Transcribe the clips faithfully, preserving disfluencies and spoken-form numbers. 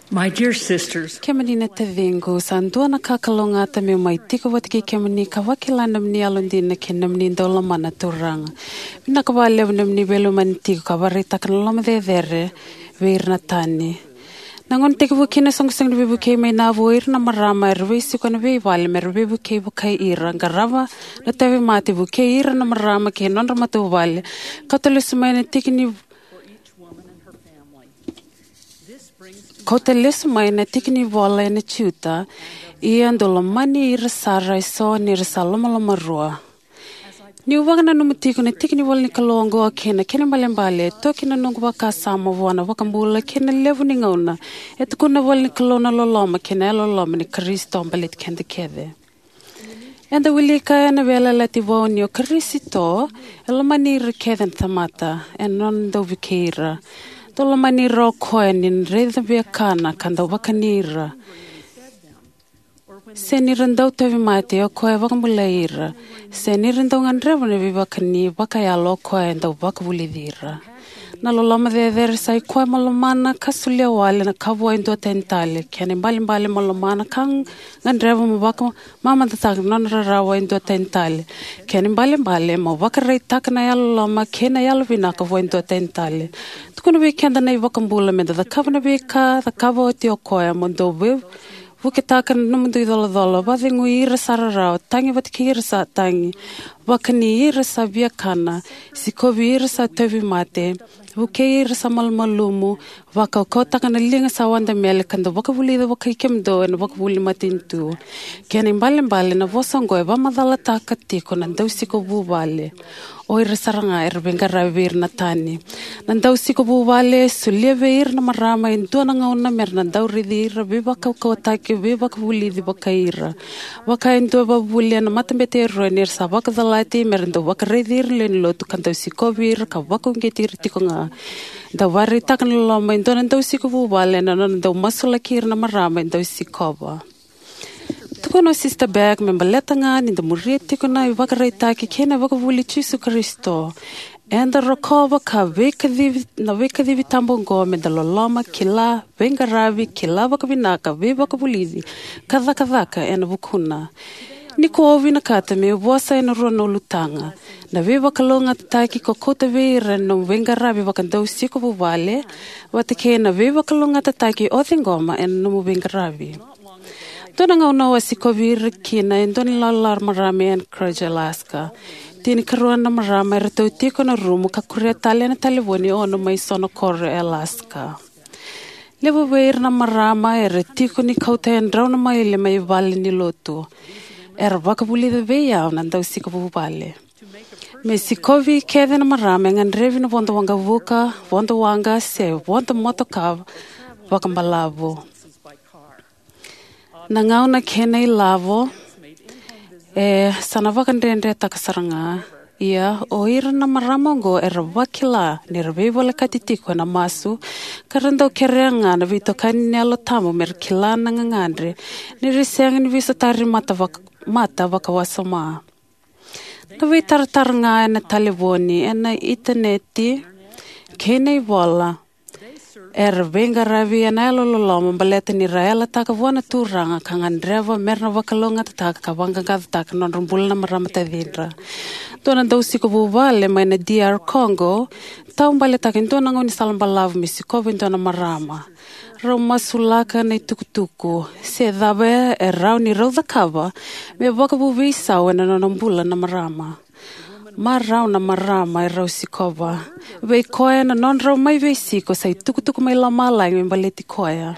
My dear sisters, Kemanina te vingu, sanduana kakalonga te me mai tika watiki kemani ka wakilana mni alundina kenamni ndola mana turanga. Mina ka wale mni belu mani tika ka warita kana loma de dere, veirna tani. Nangon teke wukina song song de buke mai na voirna marama erwisi kana ve wale mer ve buke bukai ira garava na teve mate buke ira na marama ke non ramatu wale. Katolis mai tikini Ko te lesu mai na tikini wala e na tiuta, i andola mani i rasara i so ni rasa loma loma rua. Ni uwagana numu tiku na tikini wala ni kalongo a kena, kena mbale toki na nungu waka sama wana wakambula kena levu ni ngauna, e tukuna wala ni kalona loloma kena e loloma ni karisto mbalit kenda kede. Enda wili kaya na wela lati wani o karisito, e lomani i rekeden tamata, e non do vikeira. Tola mani ro koe ni reda bia kana kanda wakanira. Se ni rendau tevi mate o koe wakamulaira. Se ni rendau ngandrewa ni vi wakani wakayalo koe ndau wakawulidira. Na lolama de there sai koe malomana kasulia wale na kawa indo tentale. Kiani mbali mbali malomana kang ngandrewa mawaka mama tataka nonra rawa indo tentale. Kiani mbali mbali mawakarai taka na yalo loma kena yalo vinaka wa indo tentale. Tukuna we kenda na wakambula menda da kavana we ka da kava o te o koe mondo we wuke taka numundu i dola dola wadhingu i ira sararao tangi watiki ira sa tangi wakani ira sa via kana sikovi ira sa tevi mate wuke ira sa malmalumu waka ko taka na linga sa wanda mele kanda waka wuli da waka ikemdo na waka wuli matintu kena mbale mbale na vosangoe wamadala taka tiko na ndau siko bubale o ira saranga ira bengara vir na tani na ndau siko bubale sulia vir na marama intua na ngauna mer na ndau ridi ira bibaka ukawataki bibaka wuli di waka ira waka intua babulia na matambete iro nir sa waka dalati mer nda waka ridi ira len lotu ka ndau siko vir ka waka ungeti ira tiko nga da wari taka na loma intua na ndau siko bubale na ndau masula ki ira na marama ndau siko ba Tuko no sister bag me baleta nga ni da murie tiko na wakarai taki kena wakavuli Jesu Kristo. Enda rokova ka wekadivi na wekadivi tambongo me da loloma kila vengaravi kila wakavinaka we wakavulidi kadha kadhaka ena wukuna. Niko ovi na kata me wasa ena rono lutanga. Na we wakalonga taki ko kota veira no vengaravi wakandau siko wale watake na we wakalonga taki othingoma ena no vengaravi. Tona ngau nawa sikovir kina endoni lalar marame Anchorage, Alaska. Tini karuana marame rato tiko na rumu kakuria tale na talewoni ono mai Sonokore, Alaska. Lewa weir na marama era tiko ni kauta endrau na maile mai vale ni lotu. Era wakabuli de veia na ndau sikovu vale. Me sikovi kede na marame ngandrevi na wanda wanga vuka, wanda wanga se, wanda motokav, wakambalavu. Na ngau na kena i lavo, e sana wakandendre takasaranga, ia o ira na maramongo e rawakila ni rawewala katitiko na masu, karandau kereanga na vito kani ni alotamu mer kila na ngangandre, ni riseang ni visa tari mata, waka, mata wakawasama. Na vitartaranga e na talewoni e na interneti, kena i wala, Er venga ravi anelo loloma baleta ni raela taka wana turanga kangandreva merna wakalonga taka ka wanga taka non rumbula maramata vidra. Tona dausiko vuvale mai na D R Congo, tau baleta kintona ngoni salambalav misiko vintona marama. Roma sulaka na tukutuku, se dabe e rau ni rau kava, me wakavu visa wana nonambula na marama. Marau na marama e rau sikova. Wei koea na non rau mai wei siko sai tukutuku mai la malai me baleti koea.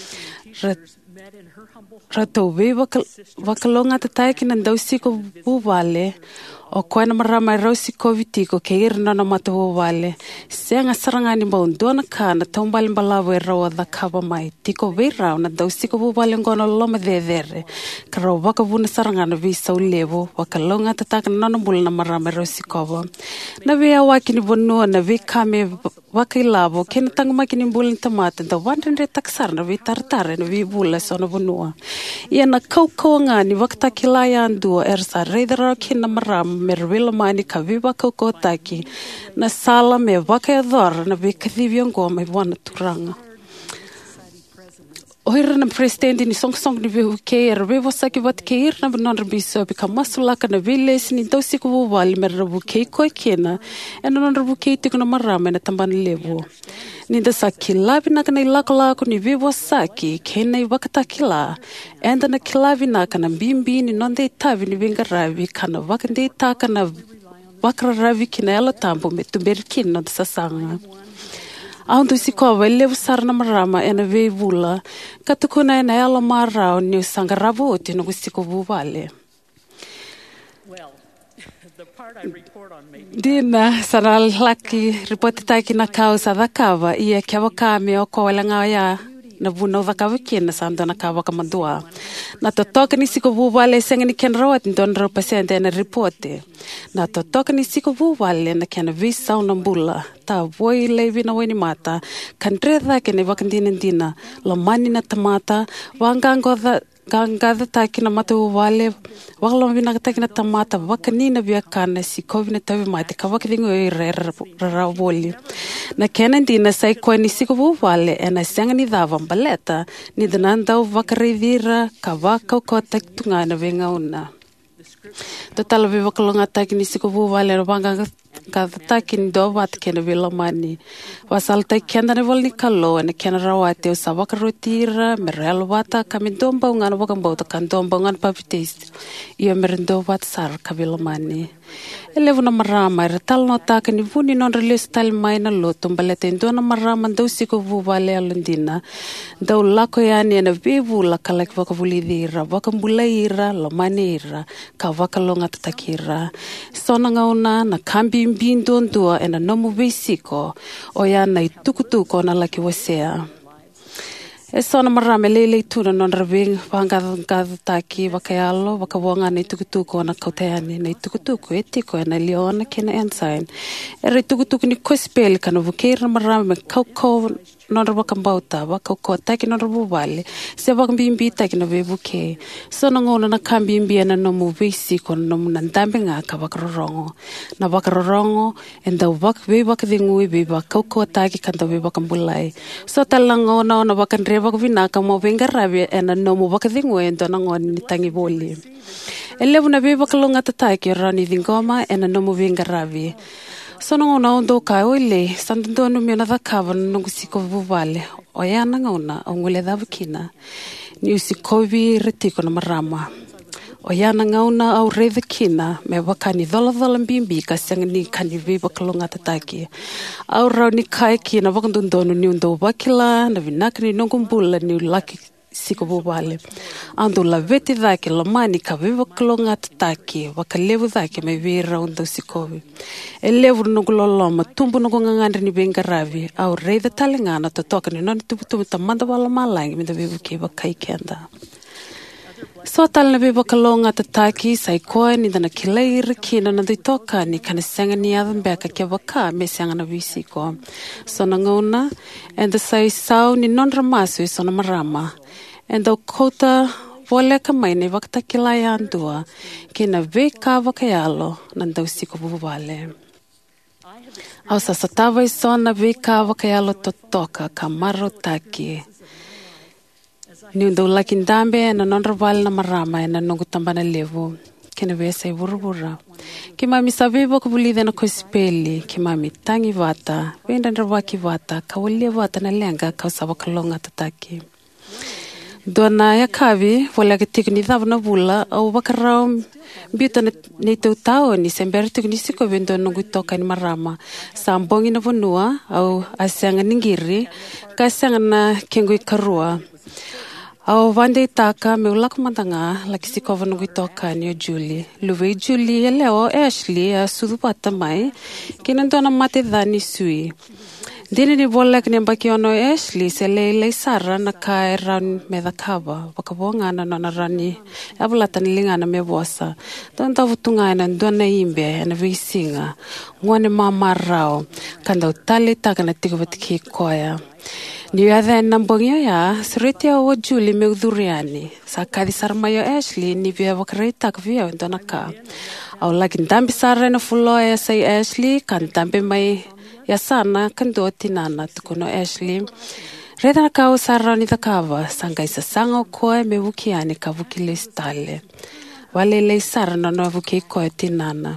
Rato wei wakalonga tataiki na ndau siko buvale. O koea na marama e rau siko vitiko ke irna na mata buvale. Seanga sarangani maundua na ka na taumbali mbalawo e rau adha kava mai. Tiko wei rau na ndau siko buvale ngono loma dedere. Ka rau wakavuna sarangana visa ulevo. Wakalonga tataka na nonambula na marama e rau sikova. Na wea wakini bonua na wei kame wakailavo. Kena tangumakini mbula ni tamata. Da wandendre taksar na wei tartare na wei bula sona bonua. Ia na kaukau ngani wakatakilaya andua ersa reidara kina marama merwila mani ka wei wakaukau taki. Na sala me wakaadhora na wei kadhivyo ngoma i wana turanga. Oira na presidente ni song song ni vehu ke er vehu saki wat ke ir na non biso bika masulaka na viles ni tau siku wali mer rabu ke ko kena ena non rabu ke tiku na marama na tamban levo ni da saki labi na kana ilako lako ni vehu saki kena i wakatakila enda na kilavi na kana bimbi ni non de tavi ni vinga ravi kana wakande ta kana wakra ravi kina ela tambo me tumberkin no sasanga Aundu si kova levu sarna marama ena veivula katukuna ena ela marao ni sanga ravoti no gusiko vuvale. Dina sana laki ripoti taki na kausa dhakava ia kia wakame o kowelanga ya na vuna dhakava kina sando na kawa kamandua. Na totoka ni siko vuvale senga ni ken rawat ndon ro pasente na ripoti. Na totoka ni siko vuvale na kena visa unambula. Ta voi levi na weni mata kan redha kene wakandinendina lo mani na tamata wangango dha gangada takina mata vuvale wakalo vina takina tamata wakanina via kana si kovina tavi mate ka wakadingo i ravoli na kenendina sai kwa ni siko vuvale ena senga ni dhava mbaleta ni dhanandau wakaridhira ka waka ukota tungana venga una Totala viva kalonga taki ni siko vuvale wanganga ka taki ni do wat kena vila mani wasal tai kenda ne volni kalo ne kena rawate usa wakarotira merel wata kami domba ungan wakambo ta kan domba ungan pavites ia merendo wat sar ka vila mani elevu na marama retal no taka ni vuni non release tal mai na lo tumbalete ndo na marama ndo siko vuvale alundina ndo lako yani na vivu la kala wakavulidira wakambulaira lo manira ka wakalonga tatakira sona ngauna na kambi mbindo ndua ena nomu beisiko o ya na itukutuko na laki wasea e sona marame lele tuna non raving wanga ngada taki wakayalo wakawanga na itukutuko na kauteani na itukutuko etiko ena leona kena ensign era itukutuko ni kospel kana vukera marame kaukau non wakambauta wakauko taki non vuvale se wakambimbi taki na vevuke sona ngona na kambimbi na nomu beisiko na nomu nandambe ngaka wakarorongo na wakarorongo enda wak ve wakadingui ve wakauko taki kanta ve wakambulai so talango na ona wakandre wakvinaka mo venga rabi ena nomu wakadingui enda na ngoni ni tangi voli elevu na ve wakalonga tataki rani dingoma ena nomu venga rabi Sono ngona ondo ka oile sandundo no miona da kava no gusiko vuvale oyana ngona ongule da vukina ni usikovi retiko na marama oyana ngona au redikina me wakani dola dola mbimbi ka sangni kani viva kalonga tataki au rauni kai kina wakandundo no ni undo wakila na vinakni nongumbula ni laki siko vuvale ando la veti dhake la mani ka viva kalonga tataki wakalevu dhake me vira undo sikovi elevu nunguloloma tumbu nungungangandri ni benga ravi au reida talingana totoka ni noni tubu tubu tamanda wala malangi minda vivu kiva kai kenda so tal na viva kalonga tataki sai koe ni dana kilair kina na toka ni kana senga ni adhan beka kia waka me senga na visiko so na ngona and the sai sau ni non ramasu so na marama and the kota vole ka mai ne wakta kilai andua kina veka wakayalo nandau siko vuvale au sasatawa isona veka wakayalo totoka ka maro taki ni undau lakin dambe na non ravale na marama na nungu tambana levu kina vesa i vuruvura ki mami savivo kubulide na kospeli ki mami tangi vata venda nravaki vata ka walia vata na lenga ka usawa kalonga tataki Dona ya kavi wala ketik ni thav na vula au wakarao mbita ni tau tau ni semberi tuk ni siko vendo nungu toka ni marama sambongi na vonua au asianga ningiri ka asianga na kengui karua au vande taka me ulako mandanga laki siko vanungu toka ni o Julie luwe Julie ya leo Ashley ya sudu pata mai kinandona mate dhani sui Dini ni bolek ni mbaki ono Ashley se leile sara na kai ran me da kava wakabonga na na rani abulata ni linga na me bosa don ta vutunga na ndona imbe na visinga ngone mama rao kanda utali ta kana tikobati koya ni ada na mbongyo ya sreti o Julie me uduriani sa kadi sarmayo Ashley ni via wakreta kvia ndona ka au lakin dambi sara na fulo ya sai Ashley kan dambi mai ya sana kan do tinana tukono Ashley Reda na kau sarani ta kava, sangai sa sanga o koe me wuki ane ka wuki le stale. Wale le sarana no wuki koe tinana.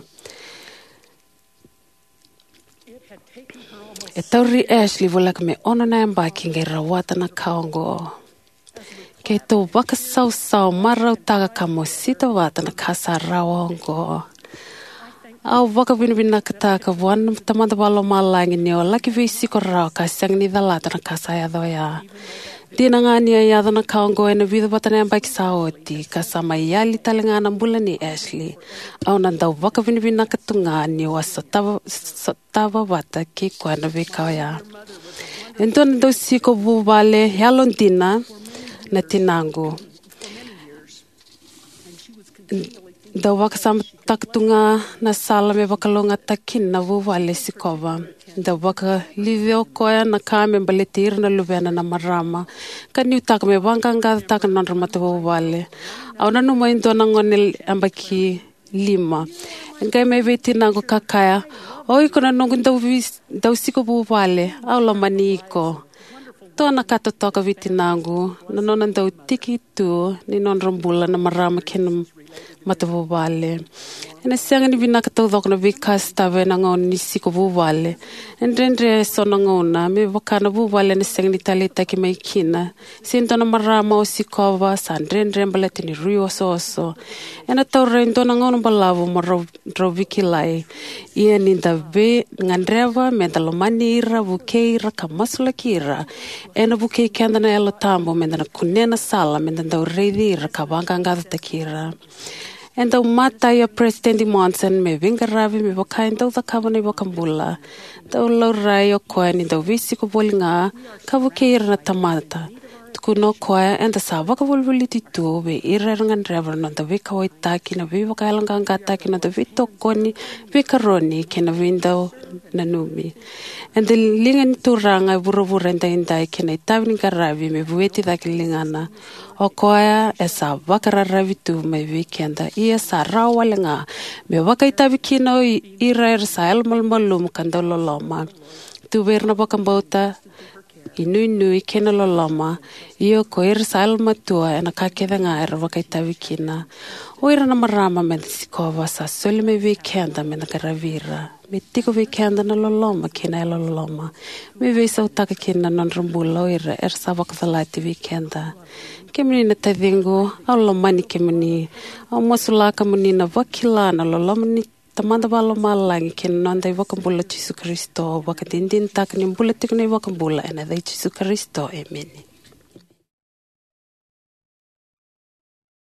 E tauri Ashley volak me ono na ambaki ngai rawata na kaongo. Kei tō waka sau sau marau taga ka mo sita wata na kasa rawango. Au waka winwina ka taka wan tamanda walo malangi ni o laki vi siko rao ka siang ni dalata na kasa ya doya. Dina nga niya yada na kaongo e na vida wata na ambaki sa oti ka sama yali talinga na mbula ni Ashley. Au nanda waka winwina ka tunga ni wa sa tawa wata ki kwa na vikao ya. Ento na do siko bubale yalon tina na tinangu. Da waka sama taktunga na sala me wakalonga takin na wale sikova. Da waka liveo koya na kame mbaletir na luvena na marama. Ka niu taka me wanganga taka na ramata wale. Au na numa indo na ngone ambaki lima. Ngai me veti nango kakaya. Oi kona nongun dau siko wale. Au la maniko. Tōna kata toka viti nangu. Na nona dau tiki tu. Ni non rambula na marama kena matavu wale. Ena sianga ni vina katau dok na vikas tawe na ngon ni siko vu wale. Endrendre so na ngona me wakana vu wale na sianga ni talita ki mai kina. Sinto na marama o sikova sa endrendre mbalete ni ruyo so oso. Ena tau rendo na ngona mbalavu mo rau viki lai. Ia ni da ve ngandrewa me da lomani ira vuke ira ka masula ki ira. Ena vuke kenda na elo tambo me da na kunena sala me da dau reidi ira ka wangangada ta ki ira. And the mata ya President Monson me vingaravi me wakain dau da kavana wakambula. Dau laurai o koe ni dau visi ko bolinga kavu keira na tamata. Tuku no koe and the sa wakavulvuliti tu we irangan driver no da vika oi taki na vi wakailanga taki na da vito koni vikaroni kena vindau na numi. And the lingan turanga vurovurenda indai kena itavini garavi me vueti daki lingana. O koea e sa wakararavi tu mai vikenda ia sa rawalenga me wakaitavi kino i ira er sa elmalmalum kanda loloma. Tu verna wakambauta i nui nui kena loloma iyo ko ira sa elmatua e na kakeda nga er wakaitavi kina. O ira na marama me sikova sa soli me vikenda me na karavira. Me tiko vikenda na loloma kina e loloma. Me visa utaka kina non rambula o ira er sa wakathalati vikenda. Kemini na tadingo, au lomani kemini, au masulaka muni na wakilana, lolomani tamanda walo malangi kena nandai wakambula Jesu Kristo, wakatindin takani mbula tikani wakambula, ena dai Jesu Kristo, amen.